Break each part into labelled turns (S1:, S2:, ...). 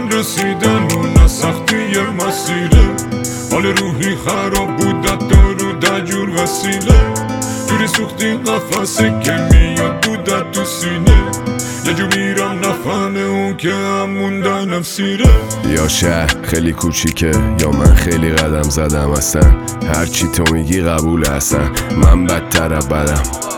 S1: رسیدن و نه سختی مسیره. حال روحی خراب بود دارو دجور وسیله. جوری سوختی قفصه که میاد دودت تو سینه. یه جو میرم نفهمه اون که هم موندنم سیره.
S2: یا شهر خیلی کوچیکه یا من خیلی قدم زدم اصلا. هرچی تو میگی قبول اصلا. من بدتر بدم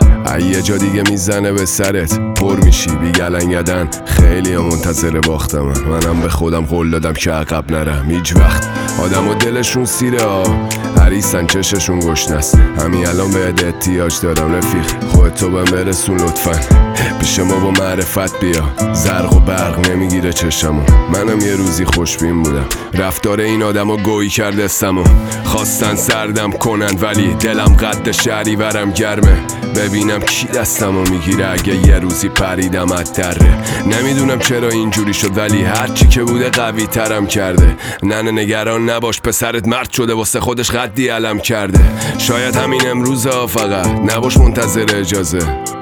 S2: یه جا دیگه میزنه به سرت پر میشی بی گلنگدن. خیلی ها منتظر باختم منم به خودم قول دادم که عقب نرم هیچ وقت. آدم و دلشون سیره ها حریصن چششون گشنست. همین الان بهت احتیاج دارم رفیق خودتو بهم برسون لطفا. پیش ما با معرفت بیا زرق و برق نمیگیره چشمو. منم یه روزی خوشبین بودم رفتار این آدمو گویی کرد استمو. خواستن سردم کنن ولی دلم قد شهری ورم گرمه. ببینم کی دستمو میگیره اگه یه روزی پریدم از دره. نمیدونم چرا اینجوری شد ولی هرچی که بوده قوی ترم کرده. ننه نگران نباش پسرت مرد شده واسه خودش قدی علم کرده. شاید همین امروزه فقط نباش منتظر اجازه.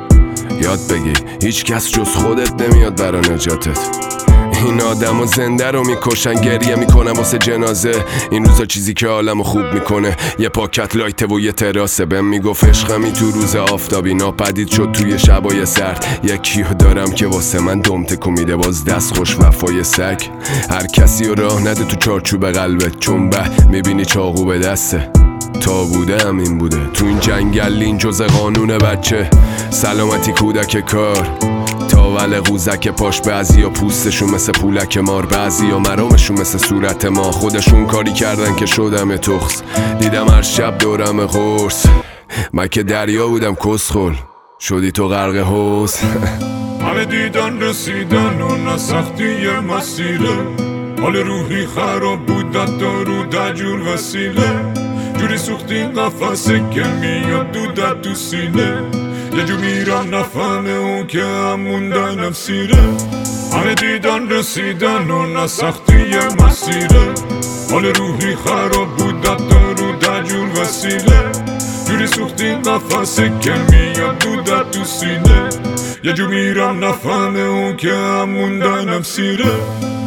S2: یاد بگی هیچ کس جز خودت نمیاد برا نجاتت. این آدم و زنده رو میکشن گریه میکنم واسه جنازه. این روزا چیزی که عالمو خوب میکنه یه پاکت لایته و یه تراسه. بهم میگفت عشقمی تو روز آفتابی ناپدید شد توی شبای سرد. یکیو دارم که واسه من دم تکون میده باز دست خوش وفای سگ. هر کسی رو راه نده تو چارچوب قلبت چون میبینی چاقو به دسته. تا بوده همین بوده تو این جنگل این جز قانون بچه. سلامتی کودک کار تاول قوزک پاش. بعضی ها پوستشون مثل پولک مار بعضی ها مرامشون مثل صورت ما. خودشون کاری کردن که شدم تخس. دیدم هر شب دورم قرص. من که دریا بودم کسخل شدی تو غرق حوض.
S1: همه دیدن رسیدن و نه سختی مسیره. حال روحی خراب بود دارو دجور وسیله. جوری سوختی قفصه که میاد دودت تو سینه. یه جو میرم نفهمه اون که هم موندنم سیره. همه دیدن رسیدن و نه سختی مسیره. حال روحی خراب بود دارو دجور وسیله. جوری سوختی قفصه که میاد دودت تو سینه. یه جو میرم نفهمه اون که هم موندنم سیره.